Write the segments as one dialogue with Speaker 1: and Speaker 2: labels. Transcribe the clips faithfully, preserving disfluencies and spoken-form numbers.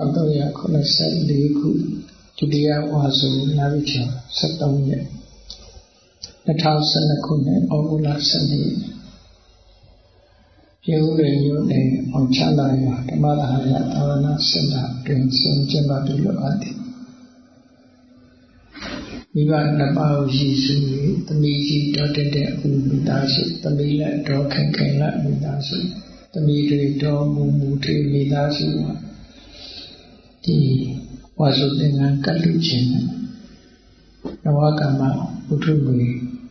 Speaker 1: တော့ရခုနှစ်ဆယ်လေးခုဒုတိယဝါဆိုနာရီကျော်ဆက်သုံးရက်နှစ်ထောင်ဆယ်နှစ်ခုနှစ်ဩဂုတ်လဆယ်နှစ်ပြေဦးရရုံနဲ့အောင်ချမ်းသာရဓမ္မဒါဟရသာဝနာစင်တာတွင်ဆင်ကျင်းပပြုလုပ်အပ်သည်မိဘနှစ်ပါးကိုရည်စူး၍သမီးကြီးတော်တဲ့တဲ့အမှုမိသားစုသမီးလက်တော်ခိုင်ခိုင်လက်မိသားစုသမီးတွေတော်မူမူတွေမိသားစုဒီဝါစုသင်္ကန်းကတ်လူခြင်းနဝကမ္မဘုထုမူ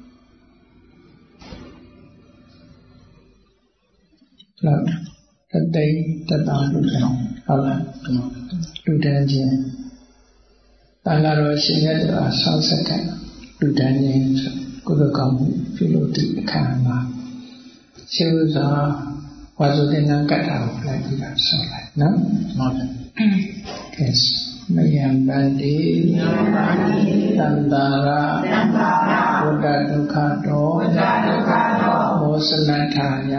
Speaker 1: လောက်တသိတတလူဆောင်ဟုတ်လားလူတန်းခြင်းတန်ဃာတော်ရှင်ရတဲ့အားဆောက်ဆက်ကလူတန်းခြင်းကုသကောင်းမှုပြုလို့ဒီအခါမှာရှိဥစွာဝါစုသင်္ကန်းကတ်တာကိုလိုက်ပြီးတော့ဆောက်လိုက်နော်ဟုတ်တယ်ကဲမယံတန္တိသန္တာရဝတ္တဒုက္ခတောမောစနထာယ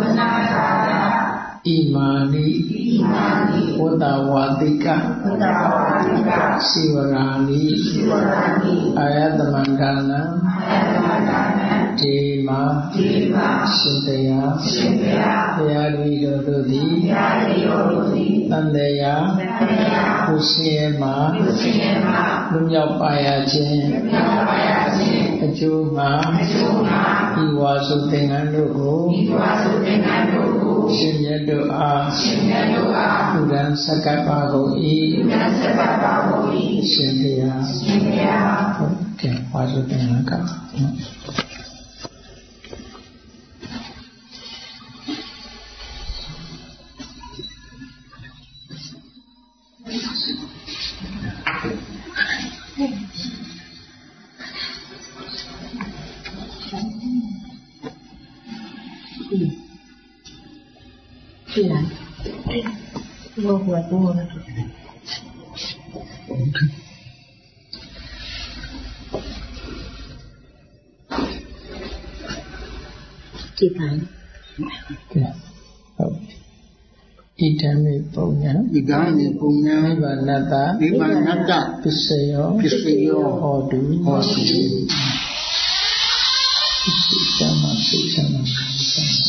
Speaker 1: ဣမာနိဝတ္တဝါတိကစိဝရာနိအာယတမန္တနာဒေမာရှင်တရားဘုရားဒီတော်တို့သည်တန်တရားကိုဆင်းရဲမှာလူမြောက်ပါရခြင်းအကျိုးမှာဤဝါစုသင်္ကန်းတို့ကိုရှင်မြတ်တို့အားလူရန်စက္ကပ်ပါကုန်၏ရှင်တရားဟုတ်ကဲ့ဝါစုသင်္ကန်းက
Speaker 2: 是啊，我活多了。几盘？
Speaker 1: 对，好。ဣဒံမေပုံညာ
Speaker 3: ဣဒံမေပုံညာ
Speaker 1: နိဗ္ဗာနတ္တ
Speaker 3: နိဗ္ဗာနတ္တ
Speaker 1: ပစ္စယော
Speaker 3: ပစ္စယော
Speaker 1: ဟောတု
Speaker 3: ဟောတု
Speaker 1: သမ္မာစိတ်သမ္မာစိတ်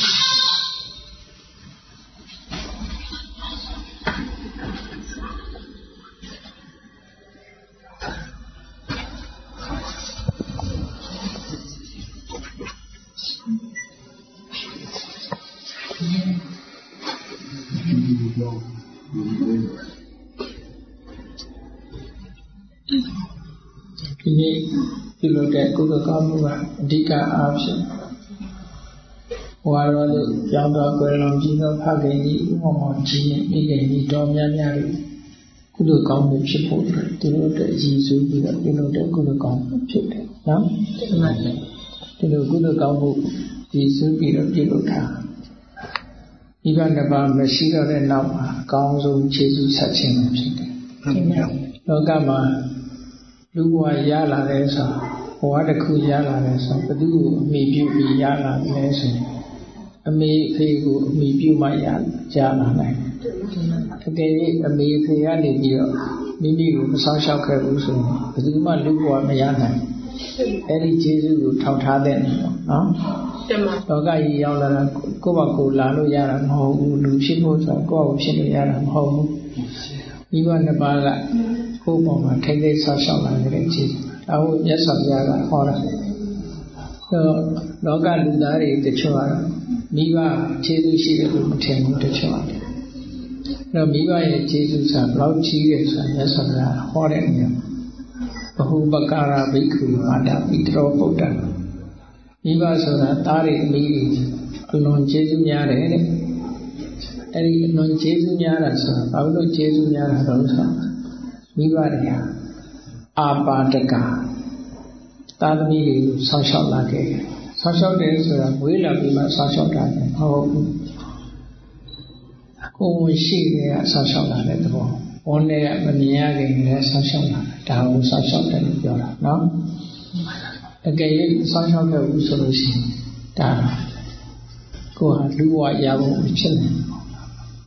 Speaker 1: ဒီနေ့ပြုလုပ်တဲ့ကုသကောင်းမှုကအဓိကအားဖြင့်ဘဝတော်လို့ကြောင်းတော်ကိုယ်လုံးကြီးသောဖခင်ကြီးဥမ္မောကြီးနဲ့မိခင်ကြီးတော်များများလို့ကုသကောင်းမှုဖြစ်ဖို့အတွက်ဒီလိုအတွက်အရေးဆိုပြီးတော့ပြုလုပ်တဲ့ကုသကောင်းမှုဖြစ်တယ်နော်မှန်ပါတယ်ဒီလိုကုသကောင်းမှုဒီဆိုပြီးတော့ပြုလုပ်တာဒီကနှစ်ပါးမရှိတော့တဲ့နောက်မှာအကောင်းဆုံးခြေဆုဆက်ခြင်းဖြစ်တယ်လောကမှာလူဘဝရလာတဲ့ဆိုဘဝတစ်ခုရလာတဲ့ဆိုဘယ်သူ့ကိုအမိပြုပြီးရလာလဲဆိုရင်အမေအဖေကိုအမိပြုမှရကြလာနိုင်တယ်တကယ်လို့အမေအဖေကနေပြီးတော့မိမိကိုမဆောင်ရှောက်ခဲ့ဘူးဆိုရင်ဘယ်သူမှလူဘဝမရနိုင်အဲ့ဒီကျေးဇူးကိုထောက်ထားတဲ့နော်လောကကြီးရောက်လာတာကိုယ့်ဘာကိုလာလို့ရတာမဟုတ်ဘူးလူဖြစ်ဖို့ဆိုတော့ကိုယ့်ဘာဖြစ်လို့ရတာမဟုတ်ဘူးမိဘနှစ်ပါးကကိုယ့်ဘောမှာထိတ်ထိတ်ဆောက်ရှောက်လာတဲ့ခြေအဟုတ်မြတ်စွာဘုရားကဟောတာတော့လောကလူသားတွေတချို့ကတော့မိဘခြေဆုရှိတယ်လို့မထင်ဘူးတချို့ကတော့တော့မိဘရဲ့ခြေဆုဆိုတာဘယ်လောက်ကြီးတယ်ဆိုတာမြတ်စွာဘုရားဟောတဲ့နေရာဘဟုပကာရဘိက္ခုမာတာပိတရောဗုဒ္ဓမိဘဆိုတာသားတွေအမိတွေအလွန်ခြေဆုများတယ်တဲ့အဲ့ဒီအလွန်ခြေဆုများတာဆိုတာဘာလို့ခြေဆုများတာတော့ဆိုမိဘတွေဟာအာပါတကသာသမီတွေကိုဆောက်ရှောက်လာခဲ့တယ်ဆောက်ရှောက်တယ်ဆိုတာဝေးလာပြီးမှဆောက်ရှောက်တာမဟုတ်ဘူးကိုယ်ရှိတဲ့ဆောက်ရှောက်လာတဲ့သဘောဝန်နဲ့မမြင်ရခင်လည်းဆောက်ရှောက်လာတာဒါကိုဆောက်ရှောက်တယ်လို့ပြောတာနော်တကယ်လို့ဆောက်ရှောက်ခဲ့ဘူးဆိုလို့ရှိရင်ဒါကိုယ်ဟာလူဘဝရဖို့ဖြစ်နေတယ်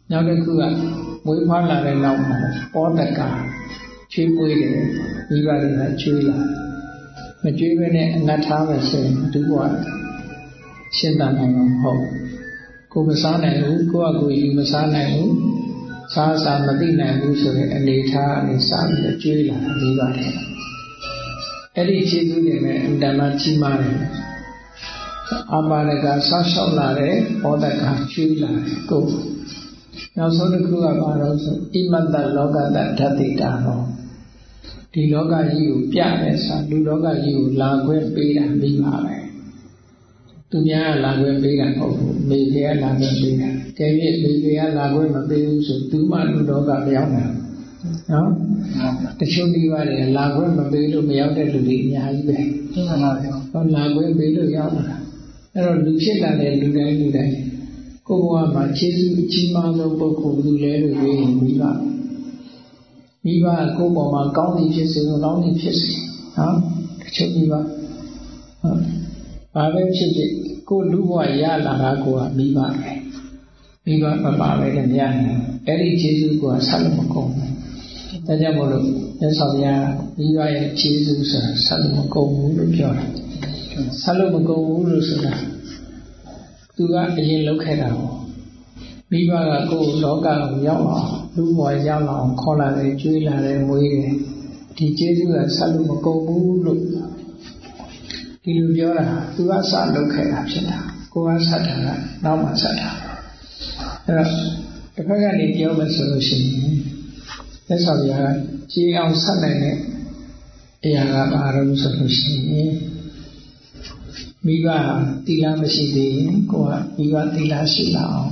Speaker 1: နောက်တစ်ခုကမွေးဖွားလာတဲ့နောက်မှာပောတကချွေးမွေးတယ်မိဘတွေကချွေးလာမကြွေးဘဲနဲ့အငတ်ထားပဲဆိုရင်ဒီဘဝရှင်းတတ်နိုင်မှာမဟုတ်ကိုမစားနိုင်ဘူးကိုယ့်အကိုယူမစားနိုင်ဘူးစားစားမသိနိုင်ဘူးဆိုတဲ့အနေထားအနေစားပြီးကြွေးလာမိပါတယ်အဲ့ဒီခြေသူတွေနဲ့အတ္တမကြီးမားတယ်အပါရကဆောက်ရှောက်လာတဲ့ဘောဓကချွေးလာတယ်ကိုနောက်ဆုံးတစ်ခုကဘာလို့ဆိုဣမတ္တလောကတ္တဓတ္တိတာတော့ဒီလောကကြီးကိုပြတဲ့စာလူလောကကြီးကိုလာခွင့်ပေးတာမိပါပဲသူများကလာခွင့်ပေးတာမဟုတ်ဘူးမိဖေကလာခွင့်ပေးတာကဲပြီးမိဖေကလာခွင့်မပေးဘူးဆိုသူမှလူလောကမရောက်နိုင်နော်တချို့ဒီပါလေလာခွင့်မပေးလို့မရောက်တဲ့လူတွေအများကြီးပဲဟုတ်ပါပါဟောလာခွင့်ပေးလို့ရောက်လာအဲ့တော့လူဖြစ်လာတဲ့လူတိုင်းလူတိုင်းကိုယ်ဘဝမှာခြေစွအကြီးမားဆုံးပုဂ္ဂိုလ်လူလဲလို့ပြောရင်မိဘမိဘကိုယ်ပေါ်မှာကောင်းသည်ဖြစ်စေကောင်းသည်ဖြစ်စေနော်တချို့မိဘဟုတ်ဘာပဲဖြစ်ဖြစ်ကိုယ်လူဘဝရလာတာကိုကမိဘပဲမိဘမပါပဲလည်းမရနိုင်အဲ့ဒီခြေစွကဆက်လို့မကုန်ဘူးဒါကြောင့်မို့လို့မြတ်စွာဘုရားမိဘရဲ့ခြေစွဆိုတာဆက်လို့မကုန်ဘူးလို့ပြောတာဆက်လို့မကုန်ဘူးလို့ဆိုတာသူကအရင်လုပ်ခဲ့တာပေါ့မိဘကကိုယ်လောကကိုရောက်အောင်လူဘဝရောက်အောင်ခေါ်လာတယ်ကျွေးလာတယ်မွေးတယ်ဒီကျေးဇူးကဆက်လို့မကုန်ဘူးလို့ဒီလိုပြောတာသူကစလုပ်ခဲ့တာဖြစ်တာကိုကဆက်တာကနောက်မှဆက်တာအဲ့တော့တစ်ခါကနေပြောမယ်ဆိုလို့ရှိရင်သက်ဆောင်ရကြေးအောင်ဆက်နိုင်တဲ့အရာကဘာလို့ဆိုလို့ရှိရင်မိဘတိလမရှိသေးရင်ကိုကမိဘတိလရှိလာအောင်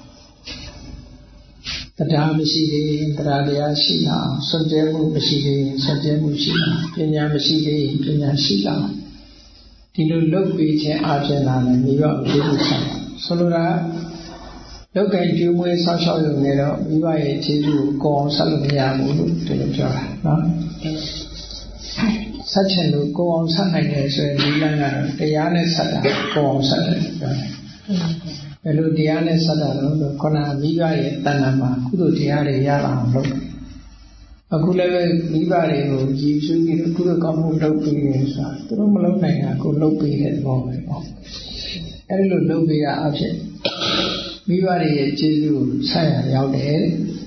Speaker 1: တရားမရှိသေးရင်တရားတရားရှိလာအောင်စွန့်ကြဲမှုမရှိသေးရင်စွန့်ကြဲမှုရှိလာပညာမရှိသေးရင်ပညာရှိလာဒီလိုလုပ်ပေးခြင်းအပြင်လာတယ်မိဘကိုကျေးဇူးဆောင်ဆိုလိုတာလောက်ကကျွေးမွေးဆောက်ရှောက်ရုံနဲ့တော့မိဘရဲ့ကျေးဇူးကိုကိုအောင်ဆက်လို့မရဘူးလို့ဒီလိုပြောတာနော်ဆက်ချင်လို့ကိုအောင်ဆက်နိုင်တယ်ဆိုရင်ဒီလမ်းကတော့တရားနဲ့ဆက်တာကိုအောင်ဆက်တယ်ပြောတယ်ဘယ်လိုတရားနဲ့ဆက်တာလို့ဆိုခုနမိဘရဲ့တဏ္ဍာမှာကုသိုလ်တရားတွေရလာအောင်လုပ်အခုလည်းပဲမိဘတွေကိုကြည်စုပြီးကုသိုလ်ကောင်းမှုလုပ်ပြီးရဆိုတာသူတို့မလုပ်နိုင်တာကိုလုပ်ပြီးတဲ့သဘောပဲပေါ့အဲဒီလိုလုပ်ပြီးတာအဖြစ်မိဘတွေရဲ့ကျေးဇူးကိုဆက်ရရောက်တယ်အဲ့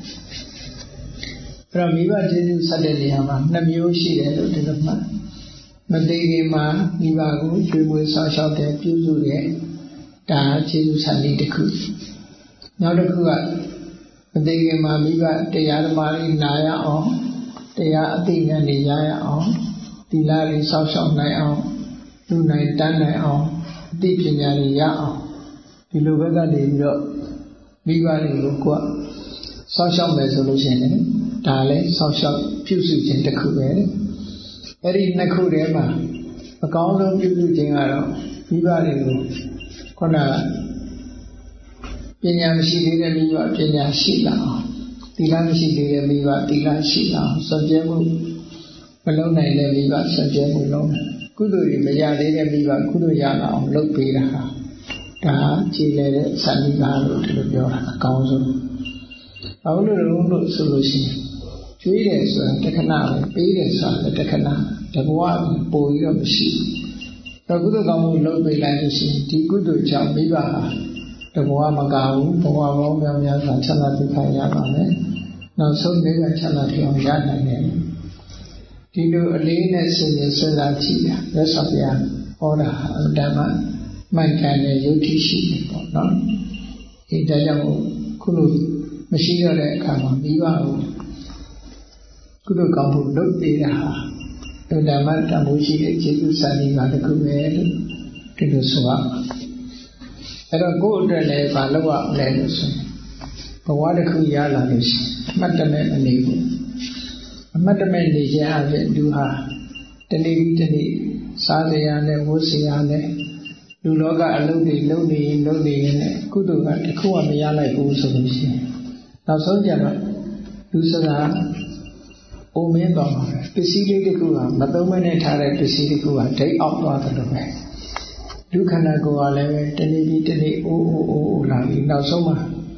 Speaker 1: တော့မိဘကျေးဇူးဆက်တဲ့နေရာမှာနှစ်မျိုးရှိတယ်လို့ဒီလိုမှမသိခင်မှာမိဘကိုကျွေးမွေးဆောက်ရှောက်တဲ့ပြုစုတဲ့ဒါကျေးဇူးဆက်နည်းတစ်ခုနောက်တစ်ခုကမသိခင်မှာမိဘတရားဓမ္မတွေနာရအောင်တရားအသိဉာဏ်တွေရရအောင်သီလတွေဆောက်ရှောက်နိုင်အောင်လူနိုင်တန်းနိုင်အောင်အသိပညာတွေရအောင်ဒီလိုဘက်ကနေပြီးတော့မိဘတွေကိုကိုယ်ဆောက်ရှောက်မယ်ဆိုလို့ရှိရင်ဒါလည်းဆောက်ရှောက်ပြုစုခြင်းတစ်ခုပဲအဲ့ဒီနှစ်ခုထဲမှာအကောင်းဆုံးပြုစုခြင်းကတော့မိဘတွေကိုခုနပညာမရှိသေးတဲ့မိဘပညာရှိလာအောင်သီလမရှိသေးတဲ့မိဘသီလရှိလာအောင်စွန့်ကြဲမှုမလုပ်နိုင်တဲ့မိဘစွန့်ကြဲမှုလုပ်နိုင်ကုသိုလ်တွေမရသေးတဲ့မိဘကုသိုလ်ရလာအောင်လုပ်ပေးတာဟာဒါကြည်လေတဲ့စံမိဘလို့ဒီလိုပြောတာအကောင်းဆုံးဘာလို့လဲလို့ဆိုလို့ရှိရင်ကျွေးတယ်ဆိုတာတခဏပဲပေးတယ်ဆိုတာတခဏတဘဝပို့ပြီးတော့မရှိဘူးကုသိုလ်ကောင်းမှုလုပ်ပေးလိုက်လို့ရှိရင်ဒီကုသိုလ်ကြောင့်မိဘဟာတဘဝမကဘူးဘဝပေါင်းများများစွာချမ်းသာဒုက္ခရပါမယ်နောက်ဆုံးလေးကချမ်းသာတရားရနိုင်တယ်ဒီလိုအလေးနဲ့စဉ်းစားစဉ်းစားကြည့်တာရသော်ဗျာဟောတာဓမ္မမှန်ကန်တဲ့ယုတ်တိရှိတယ်ပေါ့နော်ဒီဒါကြောင့်ခုလိုမရှိတော့တဲ့အခါမှာမိဘကိုကုသိုလ်ကောင်းမှုလုပ်ပေးတာဟာဓမ္မတမိုးရှိတဲ့ကျေးဇူးစာရင်းပါတစ်ခုပဲလို့ဒီလိုဆိုရအဲ့တော့ကိုယ့်အတွက်လည်းမလုပ်ရလဲလို့ဆိုဘဝတစ်ခုရလာလို့ရှိအမှတ်တမဲ့အနေနဲ့အမှတ်တမဲ့နေခြင်းအပြင်လူဟာတနေ့ပြီးတနေ့စားစရာနဲ့ဝတ်စရာနဲ့လူလောကအလုပ်တွေလုပ်နေရင်လုပ်နေရင်ကုသိုလ်ကတစ်ခုမှမရလိုက်ဘူးဆိုလို့ရှိရင်နောက်ဆုံးကြတော့လူဆိုတာအိုမင်းသွားမှာပစ္စည်းလေးတစ်ခုကမသုံးမနဲ့ထားတဲ့ပစ္စည်းတစ်ခုကဒိတ်အောက်သွားတယ်လို့ပဲဒုက္ခနာကိုယ်ကလည်းပဲတနေ့ပြီးတနေ့အိုးအိုးအိုးလာပြီးနောက်ဆုံးမှာ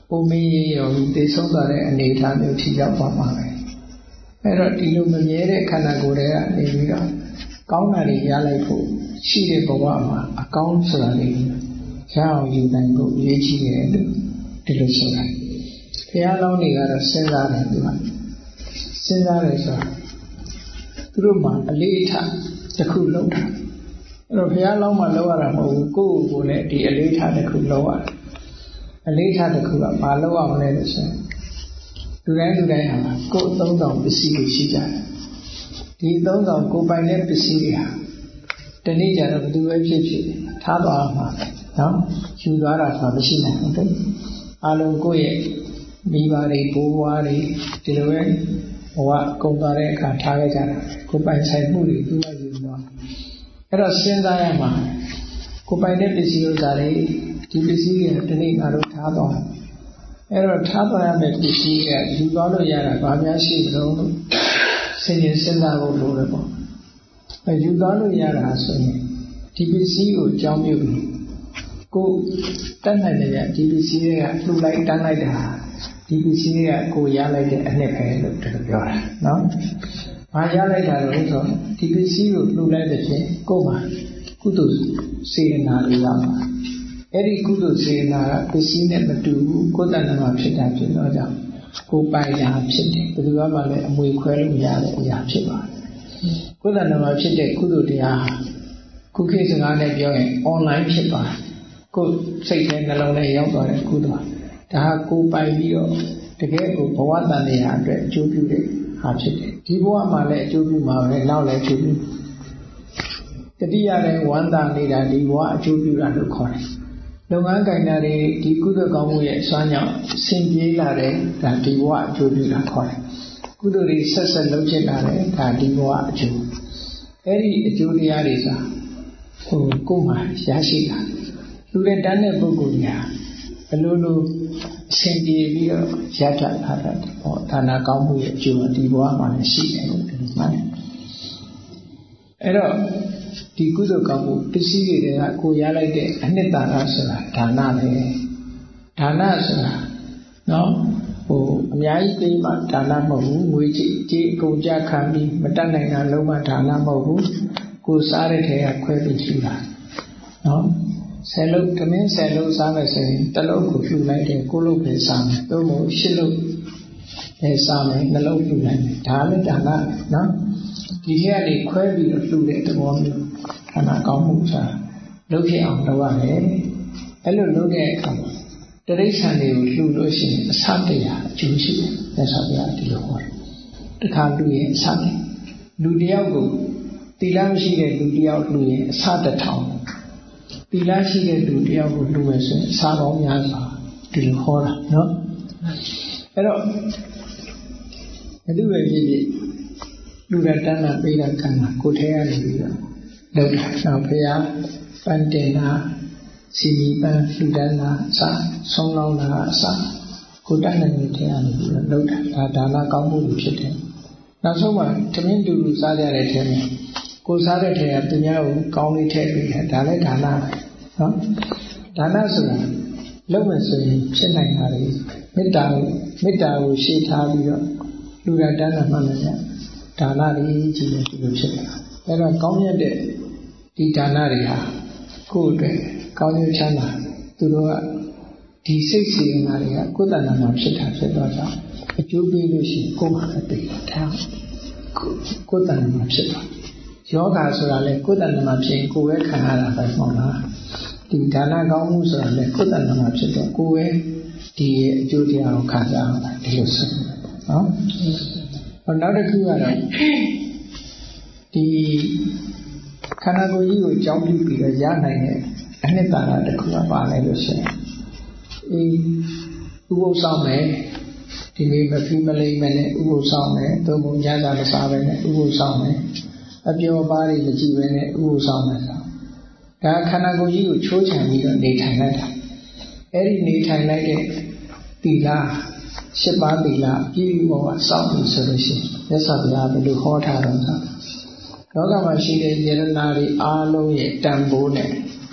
Speaker 1: အိုမင်းရေရောသေဆုံးသွားတဲ့အနေအထားမျိုးထိရောက်သွားမှာပဲအဲ့တော့ဒီလိုမမြဲတဲ့ခန္ဓာကိုယ်တွေကနေပြီးတော့ကောင်းတာတွေရလိုက်ဖို့ရှိတဲ့ဘဝမှာအကောင်းဆိုတာလေးရအောင်ယူနိုင်ဖို့အရေးကြီးတယ်လို့ဒီလိုဆိုတာဘုရားလောင်းတွေကတော့စဉ်းစားတယ်သူကစဉ်းစားတယ်ဆိုတာသူတို့မှာအလေးအထားတစ်ခုလုံးတာအဲ့တော့ဘုရားလောင်းမှာလောက်ရတာမဟုတ်ဘူးကိုယ့်ကိုယ်လည်းဒီအလေးထားတစ်ခုလောက်ရတယ်အလေးထားတစ်ခုကဘာလောက်ရမလဲလို့ဆိုရင်လူတိုင်းလူတိုင်းဟာကိုယ်သုံးဆောင်ပစ္စည်းတွေရှိကြတယ်ဒီသုံးဆောင်ကိုယ်ပိုင်တဲ့ပစ္စည်းတွေဟာတနေ့ကျတော့ဘယ်သူပဲဖြစ်ဖြစ်ထားသွားမှာနော်ယူသွားတာဆိုတာမရှိနိုင်ဘူးတဲ့အားလုံးကိုယ့်ရဲ့မိဘတွေဘိုးဘွားတွေဒီလိုပဲဘဝကုန်သွားတဲ့အခါထားခဲ့ကြတာကိုယ်ပိုင်ဆိုင်မှုတွေသူ့ရဲ့ယူသွားအဲ့တော့စဉ်းစားရမှာကိုယ်ပိုင်တဲ့ပစ္စည်းဥစ္စာတွေဒီပစ္စည်းတွေတနေ့ငါတို့ထားသွားအဲ့တော့ထားသွားရမယ့်ပစ္စည်းကယူသွားလို့ရတာဘာများရှိမလို့စဉ်းကျင်စဉ်းစားဖို့လိုတယ်ပေါ့အဲယူသွားလို့ရတာဆိုရင်ဒီပစ္စည်းကိုကြောင်းပြုပြီးကိုတတ်နိုင်တဲ့ဒီပစ္စည်းတွေကလှူလိုက်တန်းလိုက်တာဒီပစ္စည်းတွေကကိုရလိုက်တဲ့အနှစ်ပဲလို့သူပြောတာနော်။ဘာရလိုက်တာလဲဆိုဒီပစ္စည်းကိုလှူလိုက်တဲ့ဖြင့်ကိုယ်မှာကုသိုလ်စေတနာတွေရမှာအဲ့ဒီကုသိုလ်စေတနာကပစ္စည်းနဲ့မတူဘူးကိုယ်တဏ္ဍာမှာဖြစ်တာဖြစ်တော့ကြောင့်ကိုယ်ပိုင်ရာဖြစ်တယ်ဘယ်သူမှလည်းအမွေခွဲလို့မရတဲ့အရာဖြစ်ပါတယ်။ကိုယ်တဏ္ဍာမှာဖြစ်တဲ့ကုသိုလ်တရားခုခေတ်စကားနဲ့ပြောရင် online ဖြစ်ပါတယ်ကိုယ်စိတ်ထဲနှလုံးထဲရောက်သွားတဲ့ကုသိုလ်ဒါဟာကိုယ်ပိုင်ပြီးတော့တကယ်ကိုဘဝတန်တရားအတွက်အကျိုးပြုတဲ့ဟာဖြစ်တယ်ဒီဘဝမှာလည်းအကျိုးပြုမှာပဲနောက်လည်းအကျိုးပြုတတိယလည်းဝမ်းသာနေတာဒီဘဝအကျိုးပြုတာလို့ခေါ်တယ်လုပ်ငန်းကိုင်တာတွေဒီကုသိုလ်ကောင်းမှုရဲ့အစွမ်းကြောင့်ဆင်ပြေလာတဲ့ဒါဒီဘဝအကျိုးပြုတာခေါ်တယ်ကုသိုလ်တွေဆက်ဆက်လုပ်ဖြစ်လာတဲ့ဒါဒီဘဝအကျိုးအဲ့ဒီအကျိုးတရားတွေစာဟိုကိုယ်မှာရရှိတာလူတွေတန်းတဲ့ပုဂ္ဂိုလ်ညာဘယ်လိုလိုအစဉ်ပြေပြီးတော့ရတတ်တာဟောဒါနာကောင်းမှုရဲ့အကျိုးဒီဘဝမှာလည်းရှိတယ်လို့ပြောမှန်းအဲ့တော့ဒီကုသိုလ်ကောင်းမှုပစ္စည်းတွေကကိုရလိုက်တဲ့အနှစ်သာရဆိုတာဒါနပဲဒါနဆိုတာနော်ဟိုအများကြီးသိမှဒါနမဟုတ်ဘူးငွေကြေးကြေးအကုန်ကြခံပြီးမတတ်နိုင်တာလုံးဝဒါနမဟုတ်ဘူးကိုစားတဲ့ထဲကခွဲပြီးရှိတာနော်ဆယ်လုံးတမင်းဆယ်လုံးစားမယ်ဆိုရင်တစ်လုံးကိုဖြူလိုက်တယ်ကိုလုံးပဲစားမယ်သို့မဟုတ်ရှစ်လုံးပဲစားမယ်နှလုံးဖြူလိုက်မယ်ဒါလည်းဒါနနော်ဒီထဲကနေခွဲပြီးတော့လှူတဲ့သဘောမျိုးခန္ဓာကောင်းမှုစားလုပ်ဖြစ်အောင်လုပ်ရတယ်အဲ့လိုလုပ်တဲ့အခါမှာတရိစ္ဆာန်တွေကိုလှူလို့ရှိရင်အစတရားအကျိုးရှိတယ်လက်ဆောင်ပြဒီလိုဟောတယ်တခါလှူရင်အစတယ်လူတယောက်ကိုသီလမရှိတဲ့လူတယောက်လှူရင်အစတစ်ထောင်သီလရှိတဲ့လူတယောက်ကိုလှူမယ်ဆိုရင်အစာပေါင်းများစွာဒီလိုဟောတာနော်အဲ့တော့ဘယ်သူပဲဖြစ်ဖြစ်လူရတန်းတာပေးတာခံတာကိုထဲရနေပြီးတော့လောက်တာနောက်ဖရာပန်းတင်တာစီမီပန်းလှူဒန်းတာအစာဆုံးလောင်းတာအစာကိုတန်းနေတဲ့ထဲရနေပြီးတော့လောက်တာဒါဒါနကောင်းမှုဖြစ်တယ်နောက်ဆုံးမှာတမင်းတူလူစားကြတဲ့ထဲမှာကိုစားတဲ့ထဲကသူများကိုကောင်းလေးထည့်ပေးတယ်ဒါလည်းဒါနပဲနော်ဒါနဆိုတာလုပ်မယ်ဆိုရင်ဖြစ်နိုင်တာလေမေတ္တာကိုမေတ္တာကိုရှေ့ထားပြီးတော့လူရတန်းတာမှတ်မယ်ဒါနတွေကြီးတယ်ဒီလိုဖြစ်တယ်အဲ့တော့ကောင်းမြတ်တဲ့ဒီဒါနတွေဟာကိုယ့်အတွက်ကောင်းကျိုးချမ်းသာသူတို့ကဒီစိတ်စေတနာတွေကကိုယ်တဏ္ဍာမှာဖြစ်တာဖြစ်တော့ကြောင့်အကျိုးပေးလို့ရှိရင်ကိုယ်မှာတည်ထားကိုယ်တဏ္ဍာမှာဖြစ်သွားယောဂါဆိုတာလေကိုယ်တဏ္ဍာမှာဖြစ်ရင်ကိုယ်ပဲခံရတာပဲမဟုတ်လားဒီဒါနကောင်းမှုဆိုတာလေကိုယ်တဏ္ဍာမှာဖြစ်တော့ကိုယ်ပဲဒီအကျိုးတရားကိုခံစားရတာဒီလိုဆိုနော်နောက်တစ်ခုကတော့ဒီခန္ဓာကိုယ်ကြီးကိုကြောင်းပြုပြီးတော့ရနိုင်တဲ့အနှစ်သာရတစ်ခုကပါလဲလို့ဆိုရင်အေးဥပုသ်ဆောင်မယ်ဒီနေ့မဖီးမလိမ့်မယ်နဲ့ဥပုသ်ဆောင်မယ်သို့မဟုတ်ညစာမစားပဲနဲ့ဥပုသ်ဆောင်မယ်အပျော်ပါးတွေမကြည့်ပဲနဲ့ဥပုသ်ဆောင်မယ်ဆိုဒါခန္ဓာကိုယ်ကြီးကိုချိုးချံပြီးတော့နေထိုင်လိုက်တာအဲ့ဒီနေထိုင်လိုက်တဲ့သီလရှစ်ပါးသီလပြည့်စုံဘဝစောင့်ပြီးဆိုလို့ရှိရင်မြတ်စွာဘုရားဘယ်လိုဟောထားတော့ဆိုလောကမှာရှိတဲ့ယရနာတွေအားလုံးရဲ့တန်ဖိုးနဲ့တ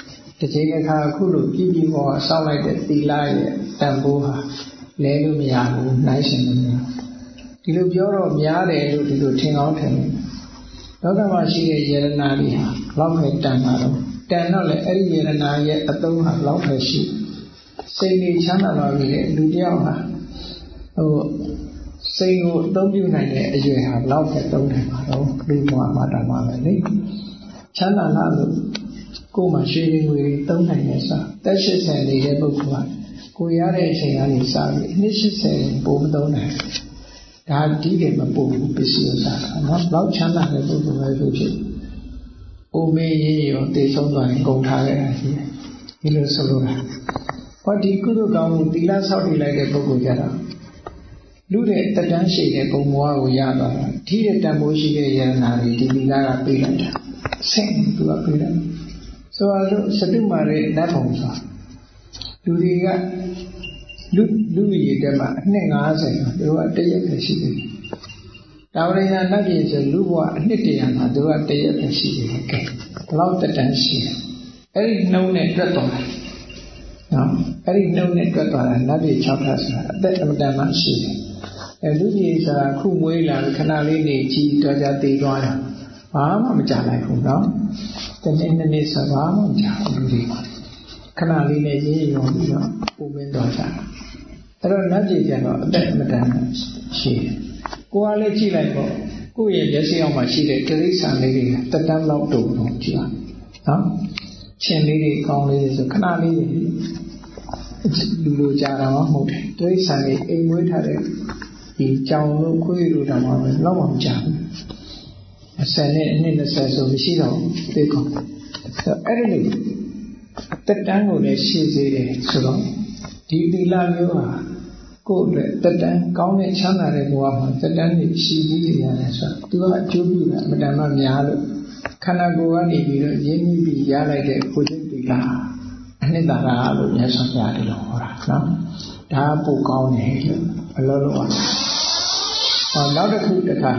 Speaker 1: ချိန်တစ်ခါအခုလိုပြည်ပြည်ပေါ်ဆောက်လိုက်တဲ့သီလရဲ့တန်ဖိုးဟာလဲလို့မရဘူးနိုင်ရှင်လို့မရဒီလိုပြောတော့များတယ်လို့ဒီလိုထင်ကောင်းထင်တယ်လောကမှာရှိတဲ့ယရနာတွေဟာလောက်ပဲတန်တာတော့တန်တော့လေအဲ့ဒီယရနာရဲ့အသုံးဟာလောက်ပဲရှိစိတ်ကြီးချမ်းသာသွားပြီလေလူတယောက်ဟာဟိုစိတ်ကိုအသုံးပြုနိုင်တဲ့အရွယ်ဟာလောက်ပဲသုံးတယ်ပါတော့လူဘဝမှာတန်ပါပဲလေချမ်းသာလာလို့ကိုယ်မှာရွှေငွေသုံးနိုင်တဲ့စားတက်ရှစ်ဆယ်နေတဲ့ပုဂ္ဂိုလ်ကကိုရတဲ့အချိန်ကနေစပြီးအနှစ်ရှစ်ဆယ်ပိုမသုံးနိုင်ဒါဒီတွေမပို့ဘူးပစ္စည်းဥစ္စာနော်လောက်ချမ်းသာတဲ့ပုဂ္ဂိုလ်ပဲဆိုဖြစ်အိုမေးရေးရောတေဆုံးသွားရင်ကုန်ထားခဲ့တာရှိတယ်ဒီလိုဆိုလိုတာဟောဒီကုသိုလ်ကောင်းမှုသီလဆောက်တည်လိုက်တဲ့ပုဂ္ဂိုလ်ကြတော့လူတဲ့တတန်းရှိတဲ့ဘုံဘဝကိုရသွားတာဒီတဲ့တန်ဖိုးရှိတဲ့ယန္နာတွေဒီသီလကပေးလိုက်တာဆင့်သူကပေးလိုက်ဆိုတော့စတုမာရဲ့နတ်ဘုံဆိုလူတွေကလူလူရည်တဲ့မှာအနှစ်၅၀သူကတရက်ပဲရှိတယ်။ဒါဝရိယနတ်ပြည်ဆိုလူဘဝအနှစ်တရာမှာသူကတရက်ပဲရှိတယ်။ကဲဘလောက်တတန်းရှိတယ်။အဲ့ဒီနှုံးနဲ့တွက်သွားတယ်။နော်အဲ့ဒီနှုံးနဲ့တွက်သွားတာနတ်ပြည်၆ထပ်ဆိုတာအသက်အမတန်မှရှိတယ်။အဲလူကြီးဆိုတာခုမွေးလာခဏလေးနေကြီးတော့ကြသေးသွားတာဘာမှမကြလိုက်ဘူးနော်။တနေ့နှစ်နေ့ဆိုဘာမှမကြဘူးလူတွေခဏလေးနဲ့ရေးရုံပြီးတော့ပုံမင်းတော့ကြတာအဲ့တော့နတ်ပြည်ကျတော့အသက်အမတန်ရှိတယ်ကိုယ်ကလည်းကြည့်လိုက်ပေါ့ကိုယ့်ရဲ့မျက်စိအောက်မှာရှိတဲ့တိရစ္ဆာန်လေးတွေကတက်တန်းလောက်တုံတော့ကြည့်ပါနော်ချင်းလေးတွေကောင်းလေးတွေဆိုခဏလေးလူလိုကြတာမှမဟုတ်တယ်တိရစ္ဆာန်တွေအိမ်မွေးထားတဲ့ဒီကြောင်တို့ခွေးတို့တောင်မှလောက်မှမကြဘူးအစနဲ့အနှစ်၂၀ဆိုမရှိတော့သိကောအဲ့ဒီလိုတက်တန်းကိုလည်းရှင်းစေတယ်ဆိုတော့ဒီသီလမျိုးဟာကိုယ့်အတွက်တက်တန်းကောင်းတဲ့ချမ်းသာတဲ့ဘဝမှာတက်တန်းကိုရှင်းပြီးရတယ်ဆိုတော့သူကအကျိုးပြုတာအမှန်တမ်းများလို့ခန္ဓာကိုယ်ကနေပြီးတော့ရင်းနှီးပြီးရလိုက်တဲ့ကိုယ်စိတ်သီလအနှစ်သာရလို့မြတ်စွာဘုရားတလို့ဟောတာနော်ဒါပိုကောင်းတယ်လို့အလောလောဟောနောက်တစ်ခုတစ်ခါ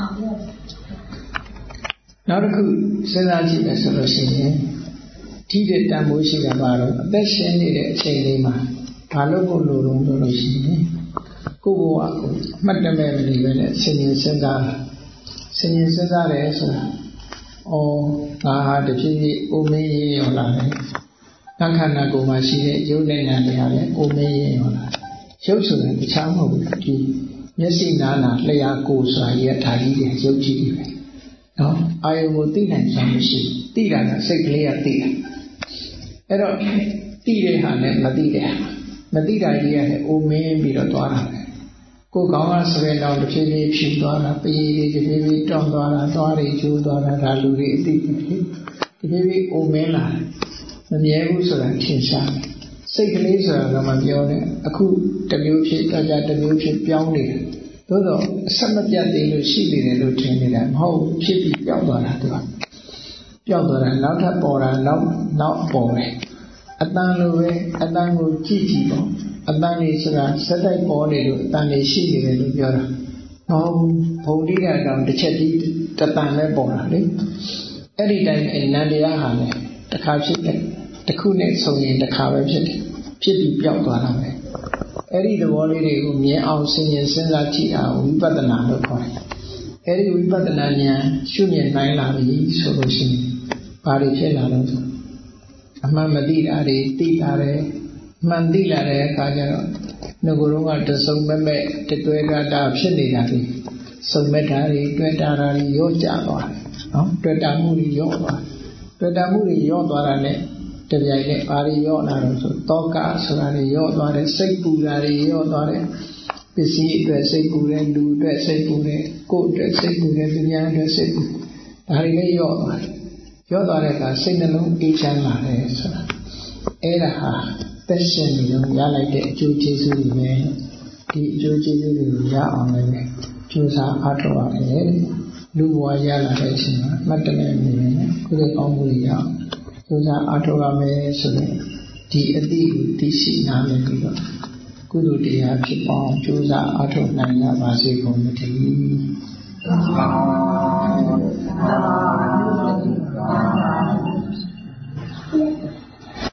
Speaker 1: နောက်တစ်ခုစဉ်းစားကြည့်မယ်ဆိုလို့ရှိရင်ဒီတဲ့တန်ဖိုးရှိတာပါတော့အသက်ရှင်နေတဲ့အချိန်လေးမှာဘာလို့ကိုလိုလုံးလို့လို့ရှိရင်ကိုယ့်ဘဝကိုအမှတ်တမဲ့မနေပဲနဲ့ဆင်ញင်စဉ်းစားဆင်ញင်စဉ်းစားတယ်ဆိုတာအော်ငါဟာတဖြည်းဖြည်းအိုမင်းရင်ရောလာတယ်ငါခန္ဓာကိုယ်မှာရှိတဲ့ရုပ်နဲ့နာမ်တွေဟာလည်းအိုမင်းရင်ရောလာရုပ်ဆိုတာတခြားမဟုတ်ဘူးဒီမျက်စိနာနာလျှာကိုယ်ဆိုတာရဲ့ဓာတ်ကြီးတွေရုပ်ကြီးတွေပဲနော်အာယုံကိုသိနိုင်စွမ်းမရှိသိတာကစိတ်ကလေးကသိတယ်အဲ့တော့သိတဲ့ဟာနဲ့မသိတဲ့ဟာမသိတာကြီးကလည်းအိုမင်းပြီးတော့သွားတာပဲကိုယ်ကောင်းကစပယ်တော်တစ်ဖြည်းဖြည်းဖြူသွားတာပရီတွေတစ်ဖြည်းဖြည်းတောင်းသွားတာသွားတွေကျိုးသွားတာဒါလူတွေအသိပဲလေတစ်ဖြည်းဖြည်းအိုမင်းလာမမြဲဘူးဆိုတာထင်ရှားတယ်စိတ်ကလေးဆိုတာတော့မပြောနဲ့အခုတစ်မျိုးဖြစ်တော့ကြတစ်မျိုးဖြစ်ပြောင်းနေတယ်သို့တော့အဆက်မပြတ်သေးလို့ရှိနေတယ်လို့ထင်နေတာမဟုတ်ဖြစ်ပြီးပြောင်းသွားတာသူကပြောင်းသွားတာနောက်ထပ်ပေါ်တာနောက်နောက်ပေါ်တယ်အတန်လိုပဲအတန်ကိုကြည့်ကြည့်ပေါ့အတန်လေးဆိုတာစက်တိုက်ပေါ်နေလို့အတန်လေးရှိနေတယ်လို့ပြောတာဟောဘုံတိကအကောင်တစ်ချက်ကြီးတတန်ပဲပေါ်တာလေအဲ့ဒီတိုင်းအနန္တရားဟာလည်းတစ်ခါဖြစ်တယ်တစ်ခုနဲ့ဆုံရင်တစ်ခါပဲဖြစ်တယ်ဖြစ်ပြီးပြောင်းသွားတာပဲအဲ့ဒီသဘောလေးတွေကိုမြင်အောင်စဉ်းရင်စဉ်းစားကြည့်အောင်ဝိပဿနာလို့ခေါ်တယ်အဲ့ဒီဝိပဿနာဉာဏ်ရှုမြင်နိုင်လာပြီဆိုလို့ရှိရင်ဘာတွေဖြစ်လာလဲဆိုအမှန်မသိတာတွေသိလာတယ်မှန်သိလာတဲ့အခါကျတော့ငကိုယ်တော့ကတစုံမဲ့မဲ့တတွဲတာဖြစ်နေတာတွေစုံမဲ့တာတွေတွေ့တာတွေရောကြသွားတယ်နော်တွေ့တာမှုတွေရောသွားတွေ့တာမှုတွေရောသွားတာနဲ့တပြိုင်နဲ့ဘာတွေရောလာတော့ဆိုတောကဆိုတာတွေရောသွားတယ်စိတ်ပူတာတွေရောသွားတယ်ပစ္စည်းအတွက်စိတ်ပူတယ်လူအတွက်စိတ်ပူတယ်ကိုယ်အတွက်စိတ်ပူတယ်သူများအတွက်စိတ်ပူဒါတွေလည်းရောသွားတယ်ရောသွားတဲ့အခါစိတ်နှလုံးအေးချမ်းလာတယ်ဆိုတာအဲ့ဒါဟာသက်ရှင်နေတော့ရလိုက်တဲ့အကျိုးကျေးဇူးတွေပဲဒီအကျိုးကျေးဇူးတွေကိုရအောင်လည်းကြိုးစားအားထုတ်ရမယ်လူဘဝရလာတဲ့အချိန်မှာမှတ်တမဲ့နေတယ်ကုသိုလ်ကောင်းမှုတွေရအောင်ကြိုးစားအားထုတ်ရမယ်ဆိုရင်ဒီအတိကိုသိရှိနားလည်ပြီးတော့ကုသိုလ်တရားဖြစ်အောင်ကြိုးစားအားထုတ်နိုင်ရပါစေကုန်သတည်း